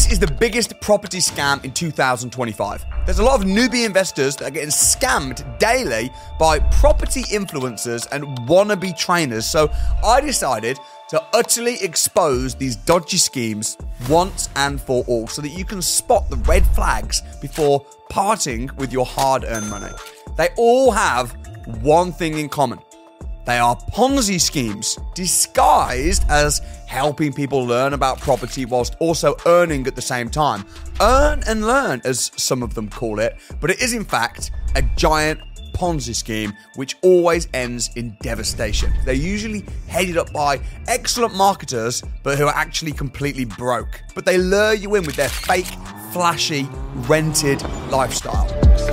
This is the biggest property scam in 2025. There's a lot of newbie investors that are getting scammed daily by property influencers and wannabe trainers. So I decided to utterly expose these dodgy schemes once and for all so that you can spot the red flags before parting with your hard-earned money. They all have one thing in common. They are Ponzi schemes disguised as helping people learn about property whilst also earning at the same time. Earn and learn, as some of them call it, but it is in fact a giant Ponzi scheme which always ends in devastation. They're usually headed up by excellent marketers but who are actually completely broke. But they lure you in with their fake, flashy, rented lifestyle.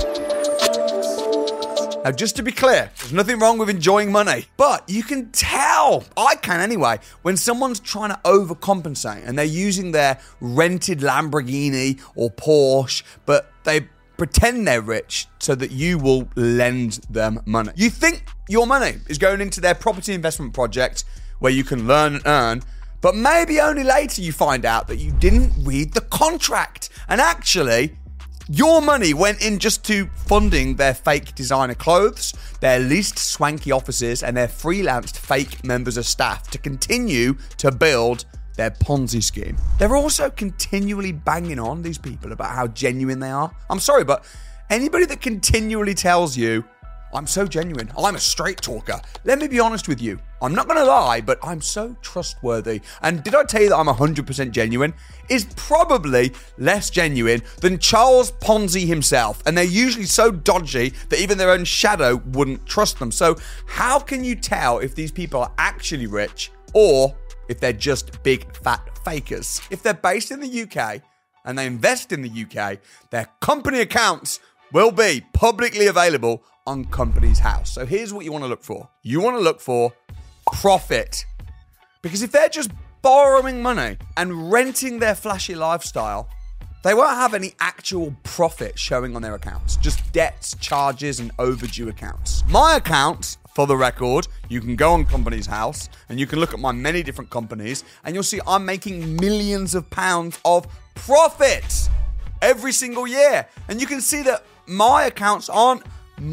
Now, just to be clear, there's nothing wrong with enjoying money, but you can tell, I can anyway, when someone's trying to overcompensate and they're using their rented Lamborghini or Porsche, but they pretend they're rich so that you will lend them money. You think your money is going into their property investment project where you can learn and earn, but maybe only later you find out that you didn't read the contract. And actually, your money went in just to funding their fake designer clothes, their leased swanky offices, and their freelanced fake members of staff to continue to build their Ponzi scheme. They're also continually banging on these people about how genuine they are. I'm sorry, but anybody that continually tells you, I'm so genuine, I'm a straight talker, let me be honest with you, I'm not going to lie, but I'm so trustworthy. And did I tell you that I'm 100% genuine? Is probably less genuine than Charles Ponzi himself. And they're usually so dodgy that even their own shadow wouldn't trust them. So how can you tell if these people are actually rich or if they're just big fat fakers? If they're based in the UK and they invest in the UK, their company accounts will be publicly available on Companies House. So here's what you want to look for. You want to look for profit. Because if they're just borrowing money and renting their flashy lifestyle, they won't have any actual profit showing on their accounts. Just debts, charges, and overdue accounts. My accounts, for the record, you can go on Companies House and you can look at my many different companies and you'll see I'm making millions of pounds of profit every single year. And you can see that my accounts aren't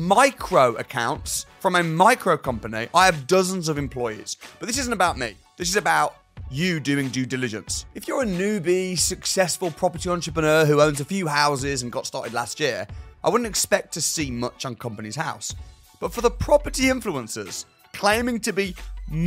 micro accounts from a micro company. I have dozens of employees. But this isn't about me. This is about you doing due diligence. If you're a newbie, successful property entrepreneur who owns a few houses and got started last year, I wouldn't expect to see much on Companies House. But for the property influencers claiming to be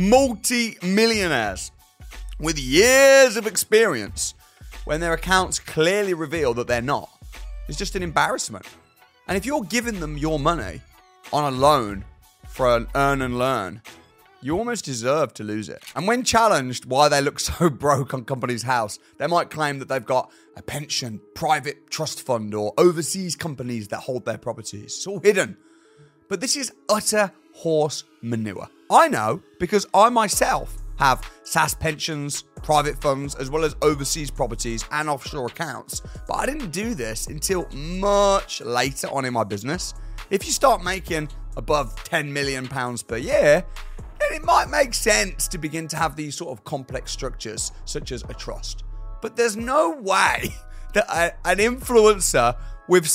multi-millionaires with years of experience, when their accounts clearly reveal that they're not, it's just an embarrassment. And if you're giving them your money on a loan for an earn and learn, you almost deserve to lose it. And when challenged why they look so broke on Companies House, they might claim that they've got a pension, private trust fund, or overseas companies that hold their properties. It's all hidden. But this is utter horse manure. I know because I myself have SAS pensions, private funds, as well as overseas properties and offshore accounts. But I didn't do this until much later on in my business. If you start making above £10 million per year, then it might make sense to begin to have these sort of complex structures, such as a trust. But there's no way that an influencer with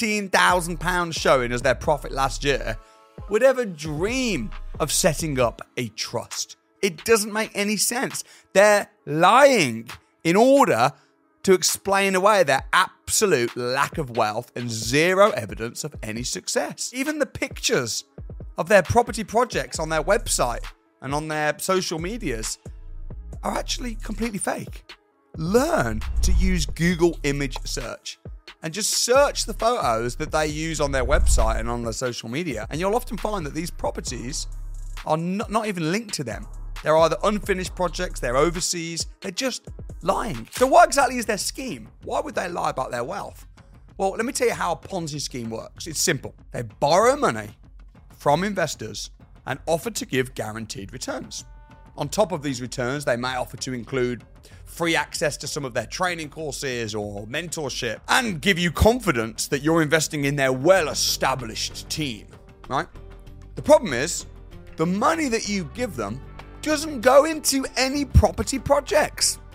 £17,000 showing as their profit last year would ever dream of setting up a trust. It doesn't make any sense. They're lying in order to explain away their absolute lack of wealth and zero evidence of any success. Even the pictures of their property projects on their website and on their social medias are actually completely fake. Learn to use Google image search and just search the photos that they use on their website and on their social media. And you'll often find that these properties are not even linked to them. They're either unfinished projects, they're overseas, they're just lying. So what exactly is their scheme? Why would they lie about their wealth? Well, let me tell you how a Ponzi scheme works. It's simple. They borrow money from investors and offer to give guaranteed returns. On top of these returns, they may offer to include free access to some of their training courses or mentorship and give you confidence that you're investing in their well-established team, right? The problem is, the money that you give them doesn't go into any property projects.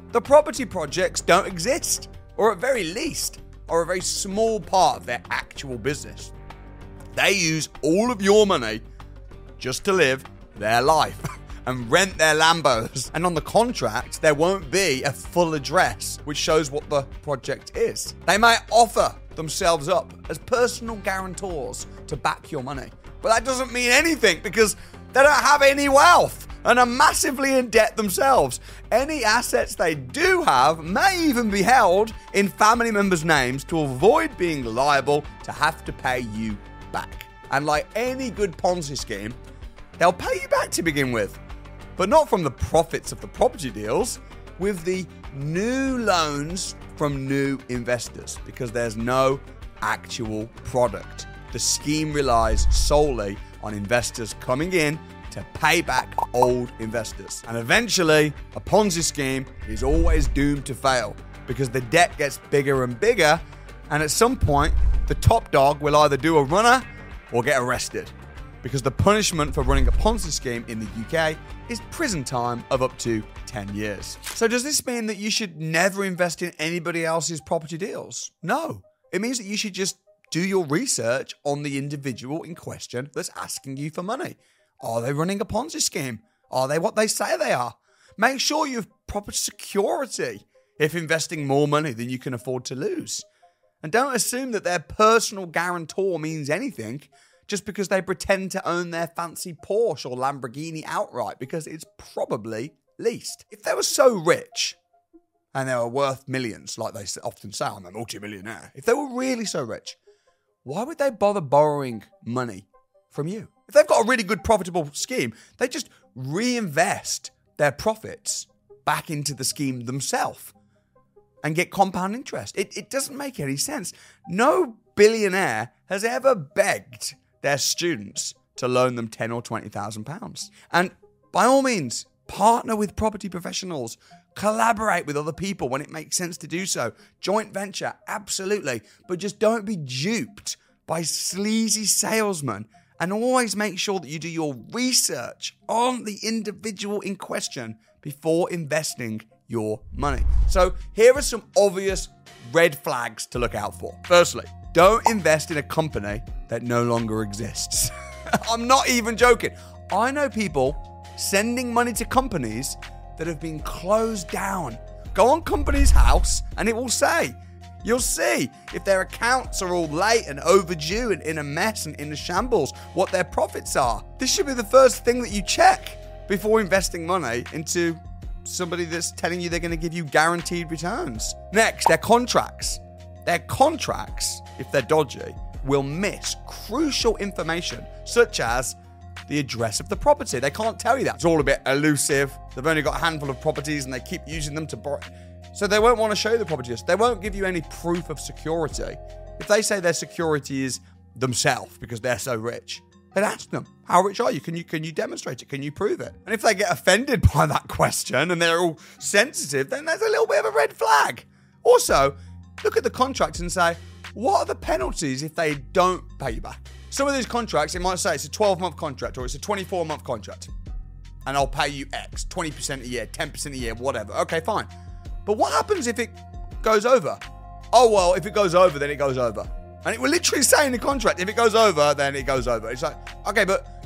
the property projects don't exist, or at very least, are a very small part of their actual business. They use all of your money just to live their life and rent their Lambos. And on the contract, there won't be a full address which shows what the project is. They might offer themselves up as personal guarantors to back your money, but that doesn't mean anything because they don't have any wealth and are massively in debt themselves. Any assets they do have may even be held in family members' names to avoid being liable to have to pay you back. And like any good Ponzi scheme, they'll pay you back to begin with, but not from the profits of the property deals, with the new loans from new investors, because there's no actual product. The scheme relies solely on investors coming in to pay back old investors. And eventually, a Ponzi scheme is always doomed to fail because the debt gets bigger and bigger, and at some point, the top dog will either do a runner or get arrested, because the punishment for running a Ponzi scheme in the UK is prison time of up to 10 years. So does this mean that you should never invest in anybody else's property deals? No. It means that you should just do your research on the individual in question that's asking you for money. Are they running a Ponzi scheme? Are they what they say they are? Make sure you have proper security if investing more money than you can afford to lose. And don't assume that their personal guarantor means anything just because they pretend to own their fancy Porsche or Lamborghini outright, because it's probably leased. If they were so rich and they were worth millions, like they often say, I'm a multi-millionaire. If they were really so rich, why would they bother borrowing money from you? If they've got a really good profitable scheme, they just reinvest their profits back into the scheme themselves and get compound interest. It doesn't make any sense. No billionaire has ever begged their students to loan them £10,000 or £20,000. And by all means, partner with property professionals. Collaborate with other people when it makes sense to do so. Joint venture, absolutely. But just don't be duped by sleazy salesmen. And always make sure that you do your research on the individual in question before investing your money. So here are some obvious red flags to look out for. Firstly, don't invest in a company that no longer exists. I'm not even joking. I know people sending money to companies that have been closed down. Go on Companies House and it will say, you'll see if their accounts are all late and overdue and in a mess and in a shambles, what their profits are. This should be the first thing that you check before investing money into somebody that's telling you they're going to give you guaranteed returns. Next, their contracts. Their contracts, if they're dodgy, will miss crucial information such as the address of the property. They can't tell you that. It's all a bit elusive. They've only got a handful of properties and they keep using them to borrow. So they won't want to show you the property list. They won't give you any proof of security. If they say their security is themselves because they're so rich, then ask them, how rich are you? Can you demonstrate it? Can you prove it? And if they get offended by that question and they're all sensitive, then there's a little bit of a red flag. Also, look at the contract and say, what are the penalties if they don't pay you back? Some of these contracts, it might say it's a 12-month contract or it's a 24-month contract. And I'll pay you X, 20% a year, 10% a year, whatever. Okay, fine. But what happens if it goes over? Oh, well, if it goes over, then it goes over. And it will literally say in the contract, if it goes over, then it goes over. It's like, okay,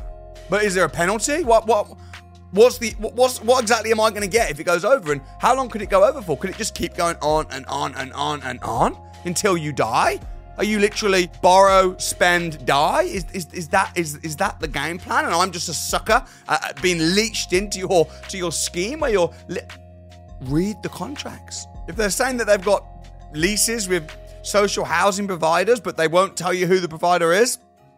but is there a penalty? What exactly am I going to get if it goes over? And how long could it go over for? Could it just keep going on and on and on and on until you die? Are you literally borrow, spend, die? Is that the game plan? And I'm just a sucker being leached into your scheme where you're... Read the contracts. If they're saying that they've got leases with social housing providers, but they won't tell you who the provider is,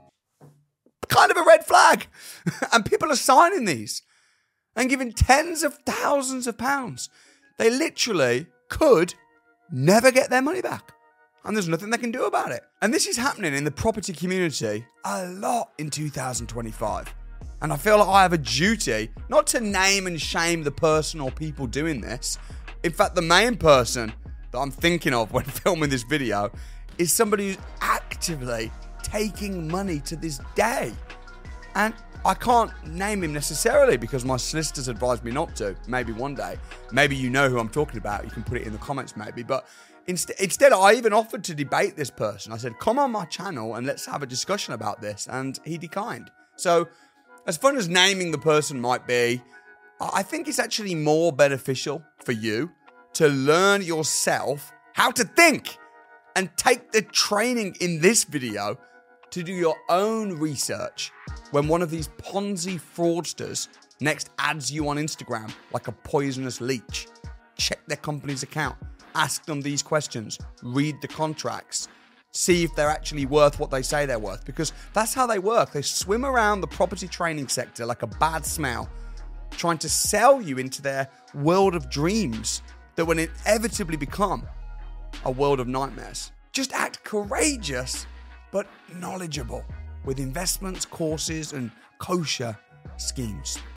kind of a red flag. And people are signing these and giving tens of thousands of pounds. They literally could never get their money back. And there's nothing they can do about it. And this is happening in the property community a lot in 2025. And I feel like I have a duty not to name and shame the person or people doing this. In fact, the main person that I'm thinking of when filming this video is somebody who's actively taking money to this day. And I can't name him necessarily because my solicitors advised me not to. Maybe one day. Maybe you know who I'm talking about. You can put it in the comments maybe. But instead, I even offered to debate this person. I said, come on my channel and let's have a discussion about this. And he declined. So as fun as naming the person might be, I think it's actually more beneficial for you to learn yourself how to think and take the training in this video to do your own research when one of these Ponzi fraudsters next adds you on Instagram like a poisonous leech. Check their company's account, ask them these questions, read the contracts, see if they're actually worth what they say they're worth, because that's how they work. They swim around the property training sector like a bad smell, trying to sell you into their world of dreams that will inevitably become a world of nightmares. Just act courageous, but knowledgeable with investments, courses, and kosher schemes.